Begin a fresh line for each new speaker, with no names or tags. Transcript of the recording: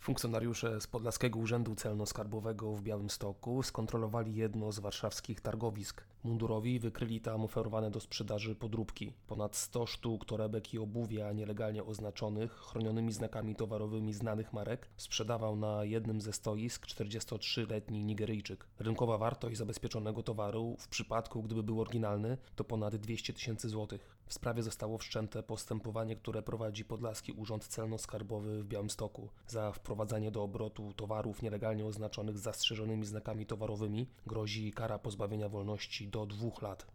Funkcjonariusze z Podlaskiego Urzędu Celno-Skarbowego w Białymstoku skontrolowali jedno z warszawskich targowisk. Mundurowi wykryli tam oferowane do sprzedaży podróbki. Ponad 100 sztuk torebek i obuwia nielegalnie oznaczonych, chronionymi znakami towarowymi znanych marek, sprzedawał na jednym ze stoisk 43-letni Nigeryjczyk. Rynkowa wartość zabezpieczonego towaru, w przypadku gdyby był oryginalny, to ponad 200 000 złotych. W sprawie zostało wszczęte postępowanie, które prowadzi Podlaski Urząd Celno-Skarbowy w Białymstoku. Za wprowadzanie do obrotu towarów nielegalnie oznaczonych z zastrzeżonymi znakami towarowymi grozi kara pozbawienia wolności do 2 lat.